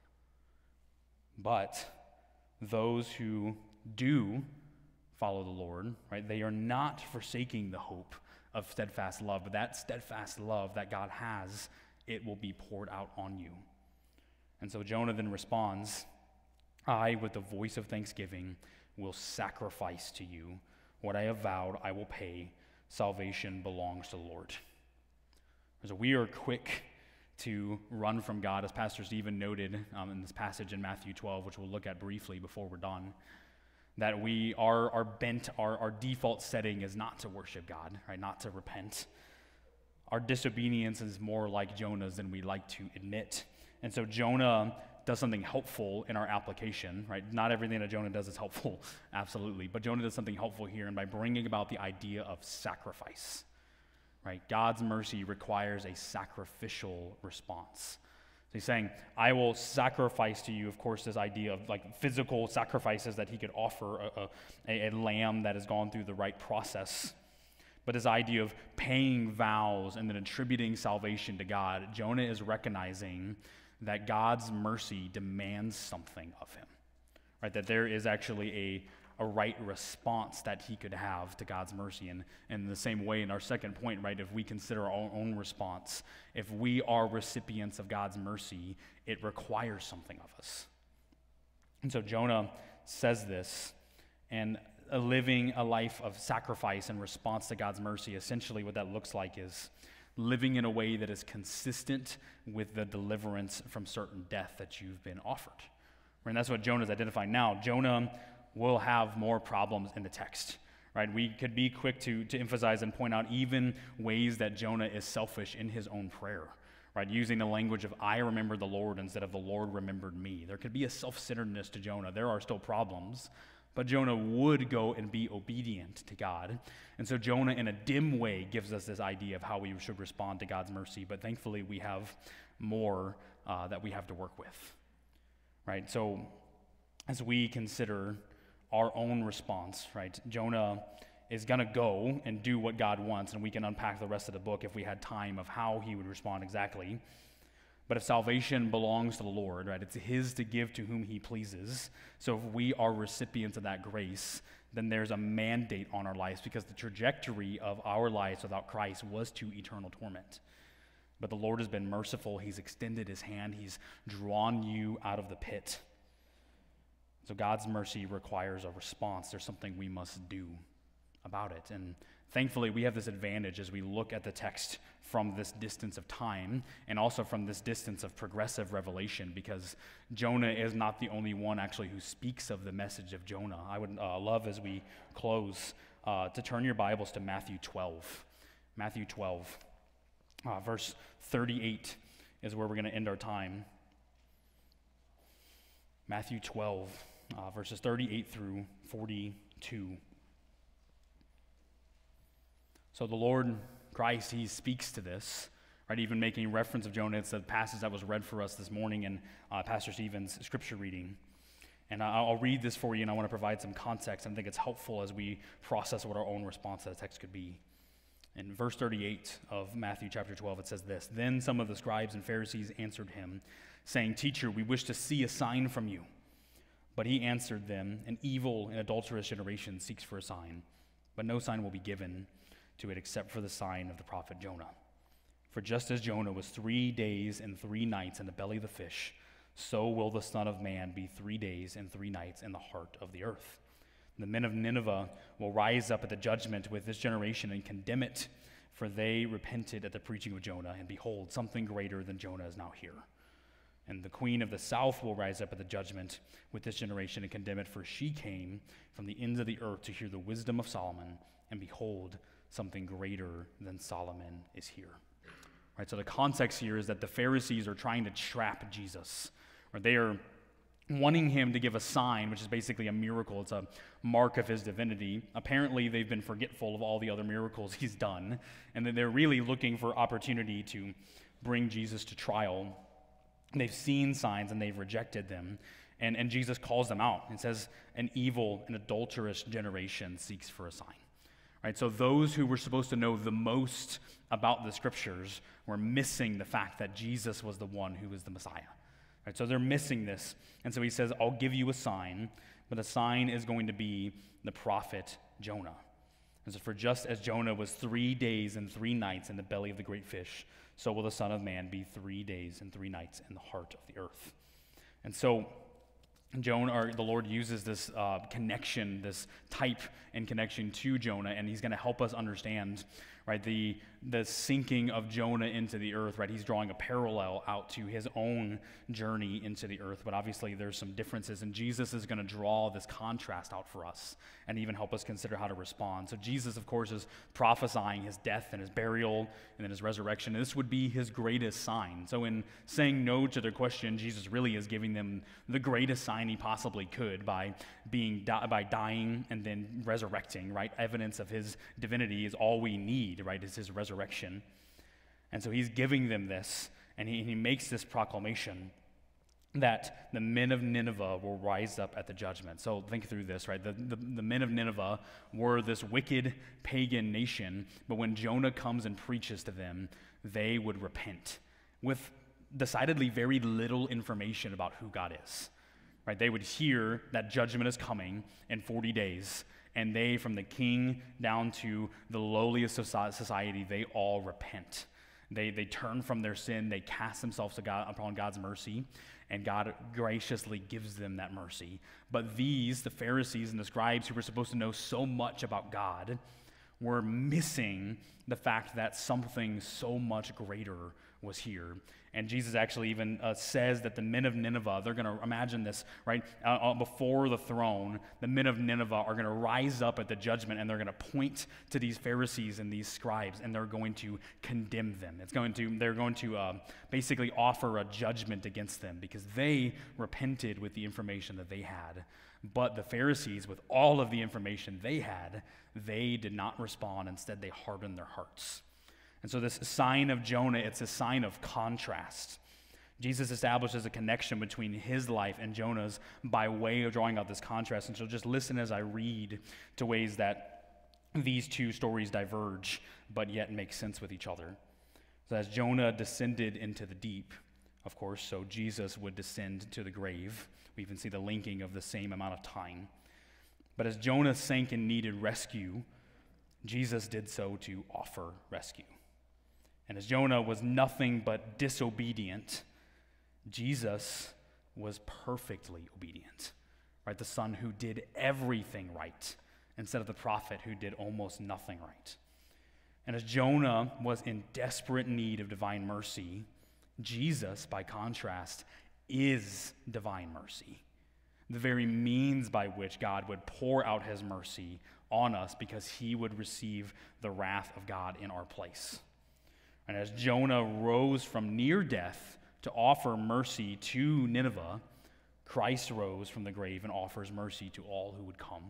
But those who do follow the Lord, right, they are not forsaking the hope of steadfast love, but that steadfast love that God has, it will be poured out on you. And so Jonah then responds, "I, with the voice of thanksgiving, will sacrifice to you. What I have vowed, I will pay. Salvation belongs to the Lord." So we are quick to run from God, as Pastor Stephen noted um, in this passage in Matthew twelve, which we'll look at briefly before we're done, that we are our bent, our, our default setting is not to worship God, right? Not to repent. Our disobedience is more like Jonah's than we like to admit. And so Jonah does something helpful in our application, right? Not everything that Jonah does is helpful, absolutely, but Jonah does something helpful here, and by bringing about the idea of sacrifice. Right? God's mercy requires a sacrificial response. So he's saying, I will sacrifice to you, of course, this idea of like physical sacrifices that he could offer, a, a, a lamb that has gone through the right process. But this idea of paying vows and then attributing salvation to God, Jonah is recognizing that God's mercy demands something of him. Right? That there is actually a a right response that he could have to God's mercy. And, and in the same way, in our second point, right, if we consider our own response, if we are recipients of God's mercy, it requires something of us. And so Jonah says this, and a living a life of sacrifice in response to God's mercy, essentially what that looks like is living in a way that is consistent with the deliverance from certain death that you've been offered. And that's what Jonah's identifying now. Jonah will have more problems in the text, right? We could be quick to, to emphasize and point out even ways that Jonah is selfish in his own prayer, right? Using the language of, I remember the Lord instead of the Lord remembered me. There could be a self-centeredness to Jonah. There are still problems, but Jonah would go and be obedient to God. And so Jonah, in a dim way, gives us this idea of how we should respond to God's mercy, but thankfully we have more uh, that we have to work with, right? So as we consider our own response, right? Jonah is going to go and do what God wants, and we can unpack the rest of the book if we had time of how he would respond exactly. But if salvation belongs to the Lord, right, it's his to give to whom he pleases. So if we are recipients of that grace, then there's a mandate on our lives, because the trajectory of our lives without Christ was to eternal torment. But the Lord has been merciful. He's extended his hand. He's drawn you out of the pit. So God's mercy requires a response. There's something we must do about it. And thankfully, we have this advantage as we look at the text from this distance of time and also from this distance of progressive revelation, because Jonah is not the only one actually who speaks of the message of Jonah. I would uh, love, as we close, uh, to turn your Bibles to Matthew twelve. Matthew twelve, uh, verse thirty-eight is where we're going to end our time. Matthew twelve, uh, verses thirty-eight through forty-two. So the Lord Christ, he speaks to this, right? Even making reference of Jonah. It's the passage that was read for us this morning in uh, Pastor Stephen's scripture reading. And I'll, I'll read this for you, and I want to provide some context. I think it's helpful as we process what our own response to the text could be. In verse thirty-eight of Matthew chapter twelve, it says this: "Then some of the scribes and Pharisees answered him, saying, 'Teacher, we wish to see a sign from you.' But he answered them, 'An evil and adulterous generation seeks for a sign, but no sign will be given to it except for the sign of the prophet Jonah. For just as Jonah was three days and three nights in the belly of the fish, so will the Son of Man be three days and three nights in the heart of the earth. The men of Nineveh will rise up at the judgment with this generation and condemn it, for they repented at the preaching of Jonah, and behold, something greater than Jonah is now here. And the queen of the south will rise up at the judgment with this generation and condemn it, for she came from the ends of the earth to hear the wisdom of Solomon, and behold, something greater than Solomon is here.'" Right, so the context here is that the Pharisees are trying to trap Jesus. Or they are wanting him to give a sign, which is basically a miracle. It's a mark of his divinity. Apparently, they've been forgetful of all the other miracles he's done, and then they're really looking for opportunity to bring Jesus to trial. They've seen signs, and they've rejected them. And, and Jesus calls them out and says, "An evil and adulterous generation seeks for a sign." Right, so those who were supposed to know the most about the scriptures were missing the fact that Jesus was the one who was the Messiah. Right, so they're missing this. And so he says, "I'll give you a sign, but the sign is going to be the prophet Jonah. And so for just as Jonah was three days and three nights in the belly of the great fish, so will the Son of Man be three days and three nights in the heart of the earth." And so Jonah, or the Lord uses this uh, connection, this type and connection to Jonah, and he's going to help us understand, right, the the sinking of Jonah into the earth, right? He's drawing a parallel out to his own journey into the earth, but obviously there's some differences, and Jesus is going to draw this contrast out for us and even help us consider how to respond. So Jesus, of course, is prophesying his death and his burial and then his resurrection, and this would be his greatest sign. So in saying no to their question, Jesus really is giving them the greatest sign he possibly could by being di- by dying and then resurrecting, right? Evidence of his divinity is all we need, right? Is his resurrection. And so he's giving them this, and he, he makes this proclamation that the men of Nineveh will rise up at the judgment. So think through this, right? The, the, the men of Nineveh were this wicked pagan nation, but when Jonah comes and preaches to them, they would repent with decidedly very little information about who God is. Right? They would hear that judgment is coming in forty days, and they, from the king down to the lowliest of society, they all repent. They they turn from their sin, they cast themselves to God, upon God's mercy, and God graciously gives them that mercy. But these, the Pharisees and the scribes who were supposed to know so much about God, were missing the fact that something so much greater was here. And Jesus actually even uh, says that the men of Nineveh, they're going to imagine this, right? Uh, uh, before the throne, the men of Nineveh are going to rise up at the judgment, and they're going to point to these Pharisees and these scribes, and they're going to condemn them. It's going to, they're going to uh, basically offer a judgment against them because they repented with the information that they had. But the Pharisees, with all of the information they had, they did not respond. Instead, they hardened their hearts. And so this sign of Jonah, it's a sign of contrast. Jesus establishes a connection between his life and Jonah's by way of drawing out this contrast. And so just listen as I read to ways that these two stories diverge, but yet make sense with each other. So as Jonah descended into the deep, of course, so Jesus would descend to the grave. We even see the linking of the same amount of time. But as Jonah sank and needed rescue, Jesus did so to offer rescue. And as Jonah was nothing but disobedient, Jesus was perfectly obedient, right? The son who did everything right instead of the prophet who did almost nothing right. And as Jonah was in desperate need of divine mercy, Jesus, by contrast, is divine mercy, the very means by which God would pour out his mercy on us because he would receive the wrath of God in our place. And as Jonah rose from near death to offer mercy to Nineveh, Christ rose from the grave and offers mercy to all who would come.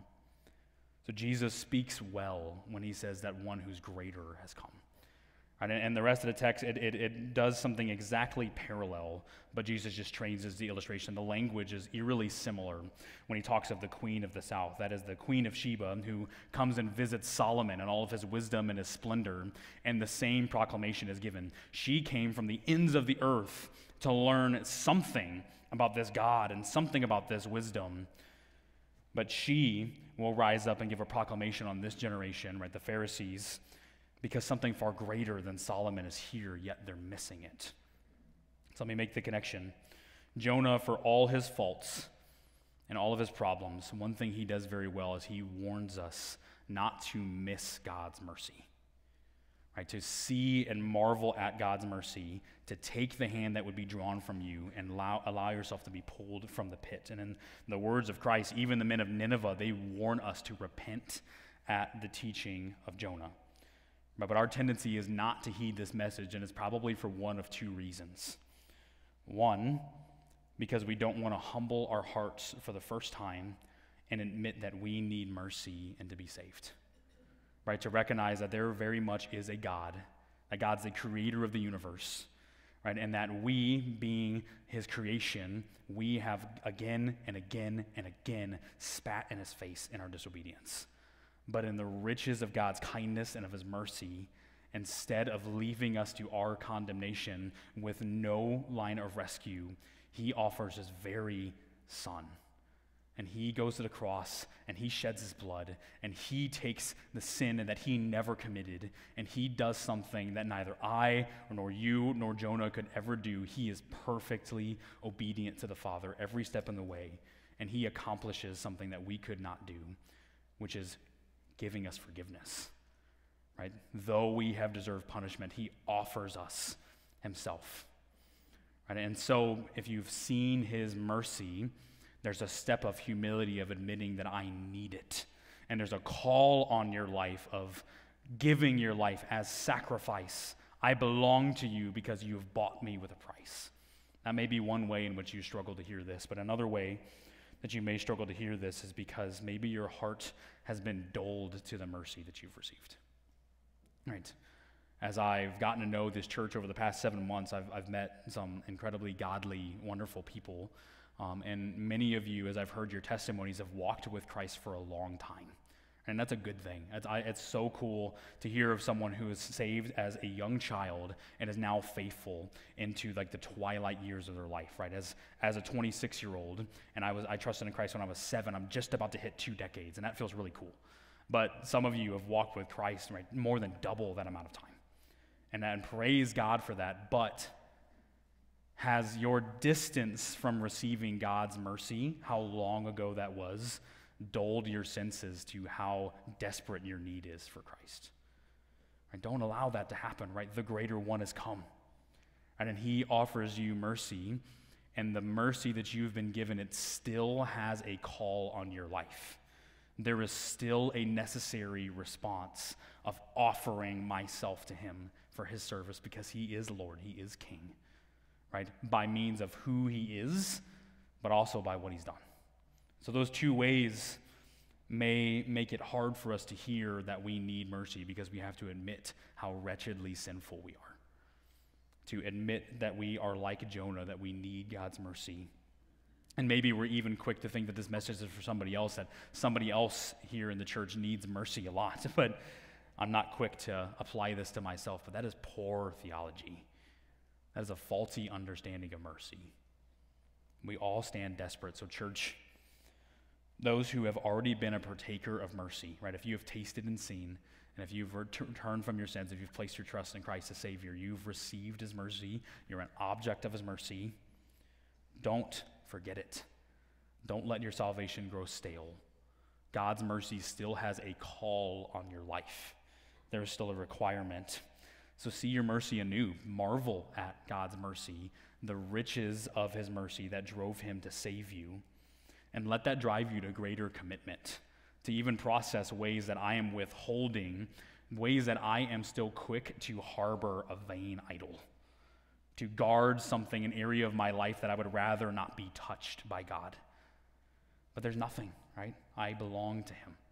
So Jesus speaks well when he says that one who's greater has come. Right? And the rest of the text, it, it, it does something exactly parallel, but Jesus just changes the illustration. The language is eerily similar when he talks of the queen of the south. That is the queen of Sheba, who comes and visits Solomon and all of his wisdom and his splendor, and the same proclamation is given. She came from the ends of the earth to learn something about this God and something about this wisdom. But she will rise up and give a proclamation on this generation, right, the Pharisees, because something far greater than Solomon is here, yet they're missing it. So let me make the connection. Jonah, for all his faults and all of his problems, one thing he does very well is he warns us not to miss God's mercy. Right, to see and marvel at God's mercy, to take the hand that would be drawn from you and allow, allow yourself to be pulled from the pit. And in the words of Christ, even the men of Nineveh, they warn us to repent at the teaching of Jonah. But, but our tendency is not to heed this message, and it's probably for one of two reasons. One, because we don't want to humble our hearts for the first time and admit that we need mercy and to be saved. Right, to recognize that there very much is a God, that God's the creator of the universe, right, and that we, being his creation, we have again and again and again spat in his face in our disobedience. But in the riches of God's kindness and of his mercy, instead of leaving us to our condemnation with no line of rescue, he offers his very son. And he goes to the cross, and he sheds his blood, and he takes the sin that he never committed, and he does something that neither I, nor you, nor Jonah could ever do. He is perfectly obedient to the Father every step in the way, and he accomplishes something that we could not do, which is giving us forgiveness. Right? Though we have deserved punishment, he offers us himself. Right? And so, if you've seen his mercy, there's a step of humility of admitting that I need it. And there's a call on your life of giving your life as sacrifice. I belong to you because you have bought me with a price. That may be one way in which you struggle to hear this, but another way that you may struggle to hear this is because maybe your heart has been dulled to the mercy that you've received. Right? As I've gotten to know this church over the past seven months, I've, I've met some incredibly godly, wonderful people. Um, and many of you, as I've heard your testimonies, have walked with Christ for a long time. And that's a good thing. It's, I, it's so cool to hear of someone who is saved as a young child and is now faithful into like the twilight years of their life, right? As as a twenty-six-year-old, and I was I trusted in Christ when I was seven. I'm just about to hit two decades, and that feels really cool. But some of you have walked with Christ, right, more than double that amount of time. And, and praise God for that. But has your distance from receiving God's mercy, how long ago that was, dulled your senses to how desperate your need is for Christ? Right? Don't allow that to happen, right? The greater one has come. Right? And he offers you mercy, and the mercy that you've been given, it still has a call on your life. There is still a necessary response of offering myself to him for his service because he is Lord, he is King. Right, by means of who he is, but also by what he's done. So those two ways may make it hard for us to hear that we need mercy because we have to admit how wretchedly sinful we are. to admit that we are like Jonah, that we need God's mercy. And maybe we're even quick to think that this message is for somebody else, that somebody else here in the church needs mercy a lot. But I'm not quick to apply this to myself, but that is poor theology. That is a faulty understanding of mercy. We all stand desperate. So church, those who have already been a partaker of mercy, right? If you have tasted and seen, and if you've returned from your sins, if you've placed your trust in Christ as Savior, you've received his mercy, you're an object of his mercy, don't forget it. Don't let your salvation grow stale. God's mercy still has a call on your life. There is still a requirement. So see your mercy anew. Marvel at God's mercy, the riches of his mercy that drove him to save you, and let that drive you to greater commitment, to even process ways that I am withholding, ways that I am still quick to harbor a vain idol, to guard something, an area of my life that I would rather not be touched by God. But there's nothing, right? I belong to him.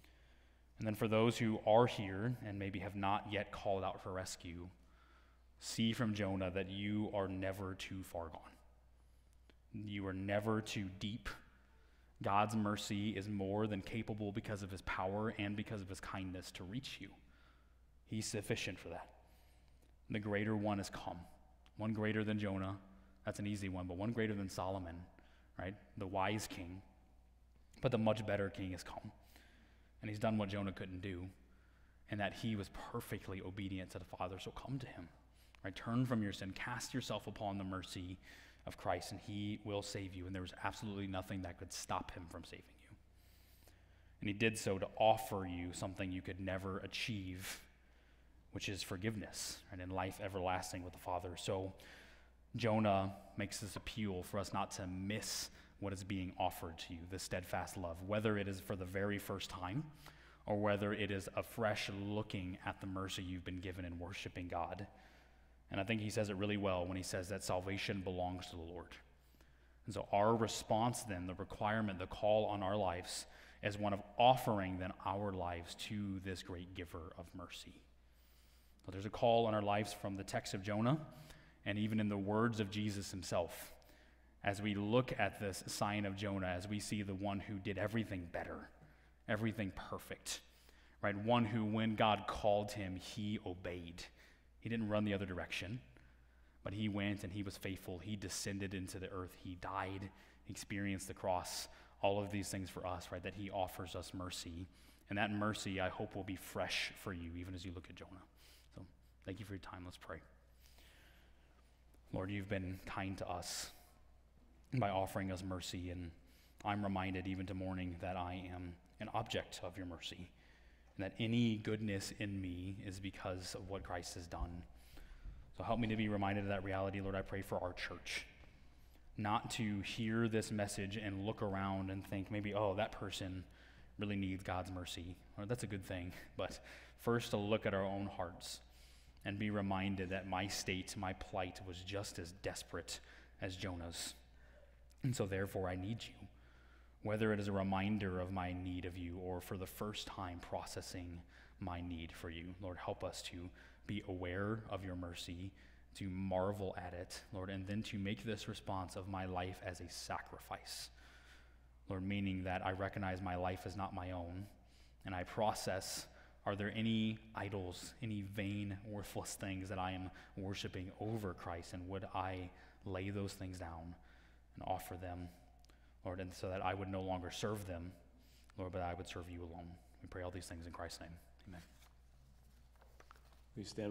And then for those who are here and maybe have not yet called out for rescue, see from Jonah that you are never too far gone. You are never too deep. God's mercy is more than capable because of his power and because of his kindness to reach you. He's sufficient for that. The greater one has come. One greater than Jonah. That's an easy one, but one greater than Solomon, right? The wise king. But the much better king has come. And he's done what Jonah couldn't do, and that he was perfectly obedient to the Father. So come to him, right? Turn from your sin. Cast yourself upon the mercy of Christ, and he will save you. And there was absolutely nothing that could stop him from saving you. And he did so to offer you something you could never achieve, which is forgiveness, right, and life everlasting with the Father. So Jonah makes this appeal for us not to miss what is being offered to you, the steadfast love, whether it is for the very first time or whether it is a fresh looking at the mercy you've been given in worshiping God. And I think he says it really well when he says that salvation belongs to the Lord. And so our response then, the requirement, the call on our lives is one of offering then our lives to this great giver of mercy. So there's a call on our lives from the text of Jonah and even in the words of Jesus himself. As we look at this sign of Jonah, as we see the one who did everything better, everything perfect, right? One who, when God called him, he obeyed. He didn't run the other direction, but he went and he was faithful. He descended into the earth. He died, experienced the cross, all of these things for us, right? That he offers us mercy. And that mercy, I hope, will be fresh for you, even as you look at Jonah. So thank you for your time. Let's pray. Lord, you've been kind to us by offering us mercy, and I'm reminded even to morning that I am an object of your mercy, and that any goodness in me is because of what Christ has done. So help me to be reminded of that reality, Lord. I pray for our church, not to hear this message and look around and think maybe, oh, that person really needs God's mercy, or that's a good thing, but first to look at our own hearts and be reminded that my state, my plight was just as desperate as Jonah's. And so therefore I need you, whether it is a reminder of my need of you or for the first time processing my need for you. Lord, help us to be aware of your mercy, to marvel at it, Lord, and then to make this response of my life as a sacrifice. Lord, meaning that I recognize my life is not my own, and I process, are there any idols, any vain, worthless things that I am worshiping over Christ, and would I lay those things down and offer them, Lord, and so that I would no longer serve them, Lord, but I would serve you alone. We pray all these things in Christ's name. Amen. We stand.